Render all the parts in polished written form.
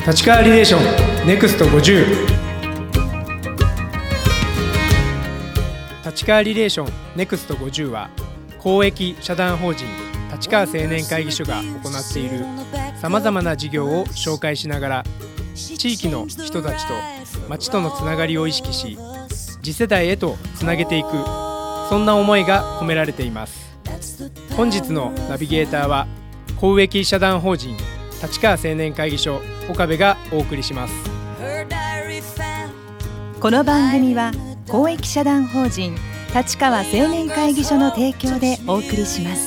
立川リレーションネクスト50。立川リレーションネクスト50は公益社団法人立川青年会議所が行っているさまざまな事業を紹介しながら、地域の人たちと町とのつながりを意識し、次世代へとつなげていく、そんな思いが込められています。本日のナビゲーターは公益社団法人立川青年会議所岡部がお送りします。 この番組は公益社団法人立川青年会議所の提供でお送りします。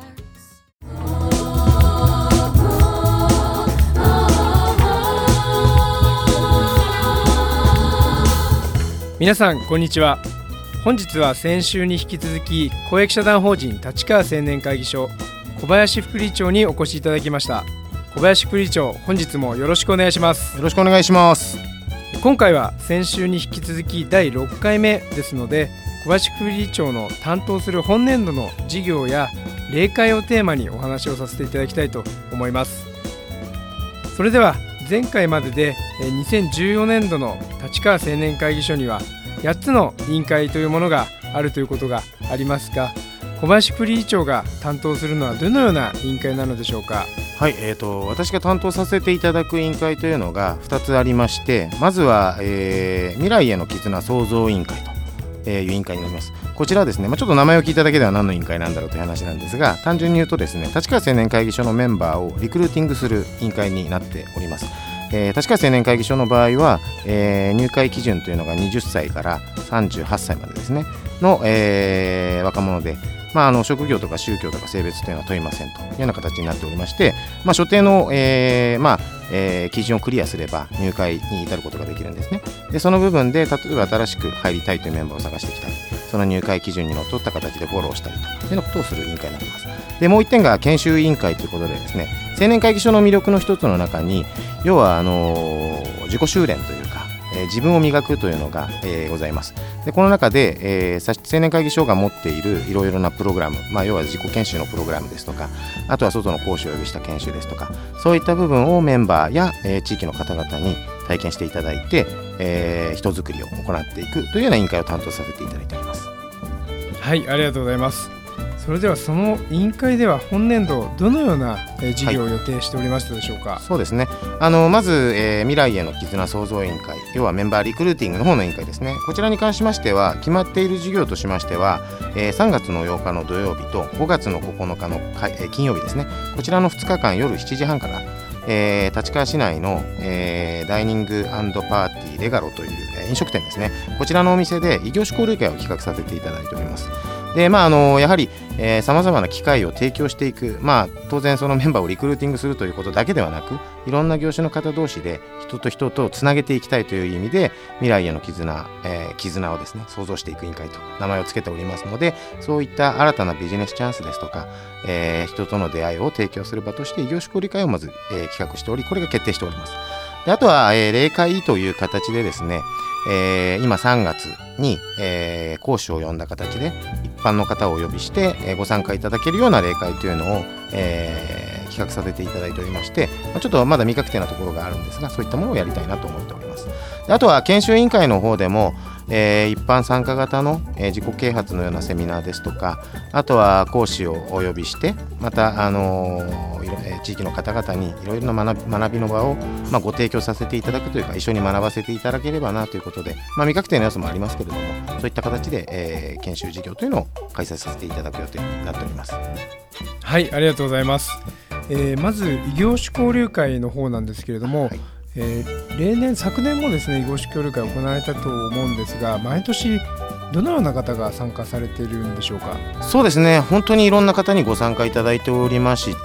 皆さんこんにちは。本日は先週に引き続き公益社団法人立川青年会議所小林副理長にお越しいただきました。小林副理長、本日もよろしくお願いします。 よろしくお願いします。 今回は先週に引き続き第6回目ですので、小林副理長の担当する本年度の事業や例会をテーマにお話をさせていただきたいと思います。それでは前回までで2014年度の立川青年会議所には8つの委員会というものがあるということがありますが、小林副理事長が担当するのはどのような委員会なのでしょうか。 はい、私が担当させていただく委員会というのが2つありまして、まずは、未来への絆創造委員会という委員会になります。こちらはですね、ちょっと名前を聞いただけでは何の委員会なんだろうという話なんですが、単純に言うとですね、立川青年会議所のメンバーをリクルーティングする委員会になっております。立川青年会議所の場合は、入会基準というのが20歳から38歳までですねの、若者で、職業とか宗教とか性別というのは問いませんというような形になっておりまして、所定の、基準をクリアすれば入会に至ることができるんですね。でその部分で例えば新しく入りたいというメンバーを探してきたり、その入会基準にのっとった形でフォローしたりというようなことをする委員会になっています。でもう一点が研修委員会ということでですね、青年会議所の魅力の一つの中に、要は自己修練というか、自分を磨くというのが、ございます。でこの中で、青年会議所が持っているいろいろなプログラム、要は自己研修のプログラムですとか、あとは外の講師をお呼びした研修ですとか、そういった部分をメンバーや、地域の方々に体験していただいて、人づくりを行っていくというような委員会を担当させていただいております。 はい、ありがとうございます。それではその委員会では本年度どのような事業を予定しておりましたでしょうか。 そうですね、まず、未来への絆創造委員会、要はメンバーリクルーティングの方の委員会ですね。こちらに関しましては決まっている事業としましては、3月の8日の土曜日と5月の9日の金曜日ですね、こちらの2日間夜7時半から、立川市内の、ダイニング&パーティーレガロという、飲食店ですね、こちらのお店で異業種交流会を企画させていただいております。でやはりさまざまな機会を提供していく、当然そのメンバーをリクルーティングするということだけではなく、いろんな業種の方同士で人と人とつなげていきたいという意味で、未来への絆をですね創造していく委員会と名前を付けておりますので、そういった新たなビジネスチャンスですとか、人との出会いを提供する場として異業種交流会をまず、企画しており、これが決定しております。であとは、例会という形でですね、今3月に、講師を呼んだ形で一般の方をお呼びして、ご参加いただけるような例会というのを、企画させていただいておりまして、ちょっとまだ未確定なところがあるんですが、そういったものをやりたいなと思っております。であとは研修委員会の方でも、一般参加型の、自己啓発のようなセミナーですとか、あとは講師をお呼びして、また、地域の方々にいろいろな学びの場を、ご提供させていただくというか、一緒に学ばせていただければなということで、未確定の要素もありますけれども、そういった形で、研修事業というのを開催させていただく予定になっております。 はい、ありがとうございます。まず異業種交流会の方なんですけれども、昨年もですね異業種交流会行われたと思うんですが、毎年どのような方が参加されているんでしょうか。 そうですね、本当にいろんな方にご参加いただいておりまして、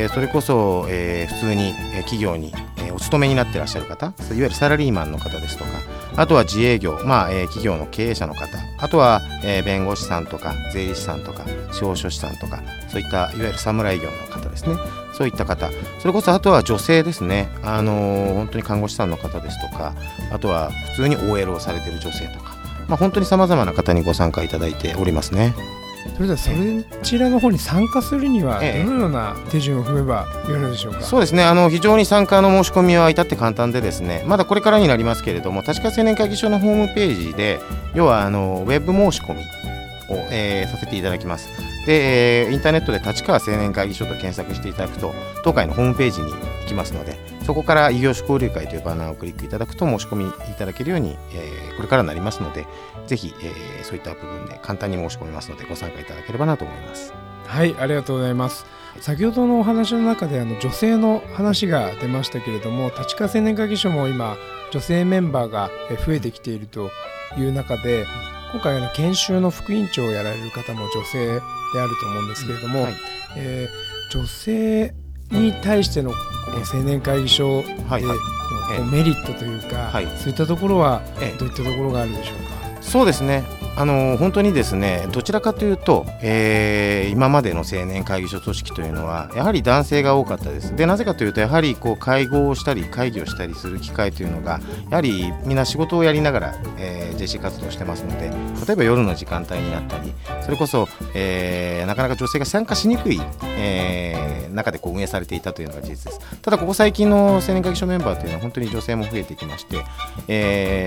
それこそ、普通に企業にお勤めになっていらっしゃる方、いわゆるサラリーマンの方ですとか、あとは自営業、企業の経営者の方、あとは、弁護士さんとか税理士さんとか司法書士さんとか、そういったいわゆる侍業の方ですね、そういった方、それこそあとは女性ですね、本当に看護師さんの方ですとか、あとは普通に OL をされている女性とか、本当にさまざまな方にご参加いただいておりますね。 それではそちらの方に参加するにはどのような手順を踏めばよいのでしょうか。 そうですね、非常に参加の申し込みは至って簡単でですね、まだこれからになりますけれども、立川青年会議所のホームページで、要はウェブ申し込みを、させていただきます。で、インターネットで立川青年会議所と検索していただくと、当会のホームページに行きますので、そこから異業種交流会というバナーをクリックいただくと申し込みいただけるように、これからなりますので、ぜひ、そういった部分で簡単に申し込みますので、ご参加いただければなと思います。 はい、ありがとうございます。先ほどのお話の中で女性の話が出ましたけれども、立川青年会議所も今女性メンバーが増えてきているという中で、今回研修の副委員長をやられる方も女性であると思うんですけれども、はい、女性に対しての青年会議所でのメリットというか、そういったところはどういったところがあるでしょうか。 そうですね、本当にですね、どちらかというと、今までの青年会議所組織というのはやはり男性が多かったです。で、なぜかというと、やはり会合をしたり会議をしたりする機会というのが、やはりみんな仕事をやりながら、JC 活動をしてますので、例えば夜の時間帯になったり、それこそ、なかなか女性が参加しにくい、中で運営されていたというのが事実です。ただここ最近の青年会議所メンバーというのは本当に女性も増えてきまして、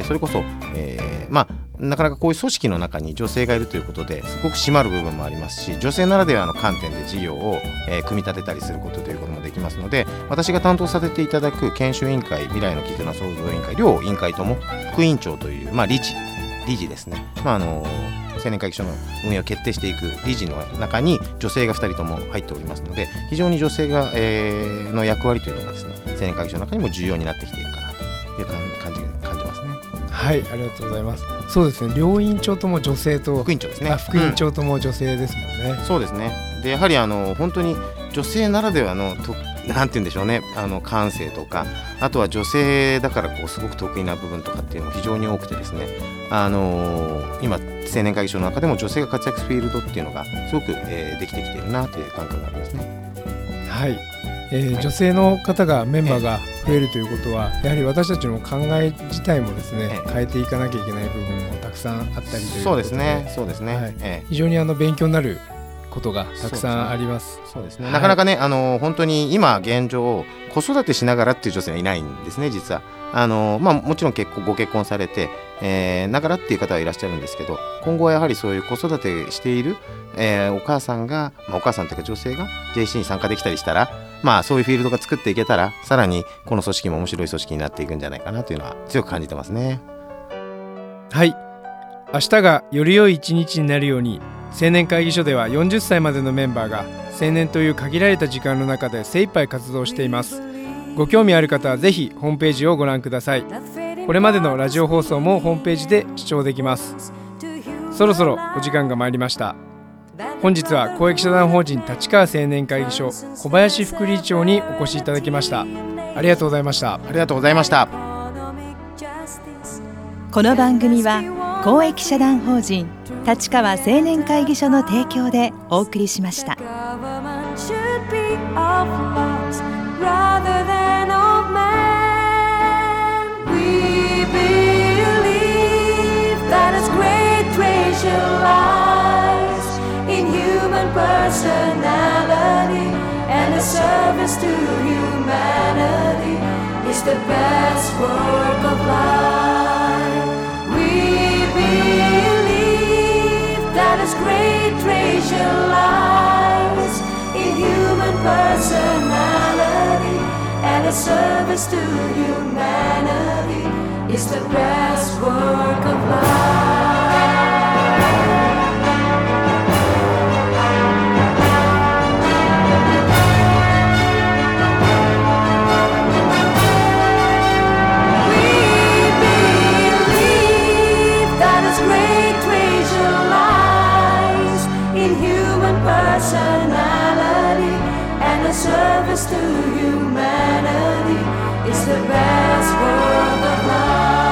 それこそ、なかなかこういう組織の中に女性がいるということですごく締まる部分もありますし、女性ならではの観点で事業を、組み立てたりすることということもできますので、私が担当させていただく研修委員会、未来の絆創造委員会、両委員会とも副委員長という、理事ですね、青年会議所の運営を決定していく理事の中に女性が2人とも入っておりますので、非常に女性が、の役割というのがですね、青年会議所の中にも重要になってきているかなという感じますね。 はい、ありがとうございます。そうですね、両委員長とも女性と副委員長ですね。 副委員長とも女性ですもんね。 そうですね。で、やはり本当に女性ならではのなんて言うんでしょうね、感性とか、あとは女性だからすごく得意な部分とかっていうのが非常に多くてですね、今青年会議所の中でも女性が活躍するフィールドっていうのがすごく、できてきているなという感覚がありますね。 はい、女性の方がメンバーが増えるということは、やはり私たちの考え自体もですね、変えていかなきゃいけない部分もたくさんあったりということで、 そうですね、はい、 非常に勉強になることがたくさんあります。 そうですね、なかなかね、本当に今現状子育てしながらっていう女性はいないんですね、実は。もちろんご結婚されて、ながらっていう方はいらっしゃるんですけど、今後はやはりそういう子育てしている、お母さんが、お母さんというか女性が JC に参加できたりしたら、そういうフィールドが作っていけたら、さらにこの組織も面白い組織になっていくんじゃないかなというのは強く感じてますね。 はい、明日がより良い一日になるように、青年会議所では40歳までのメンバーが青年という限られた時間の中で精一杯活動しています。ご興味ある方はぜひホームページをご覧ください。これまでのラジオ放送もホームページで視聴できます。そろそろお時間が参りました。本日は公益社団法人立川青年会議所小林副理事長にお越しいただきました。ありがとうございました。 ありがとうございました。 この番組は公益社団法人立川青年会議所の提供でお送りしました。 Personality and a service to humanity is the best work of life. We believe that His great treasure lies in human personality, and a service to humanity is the best work of life. Personality and a service to humanity is the best work of life.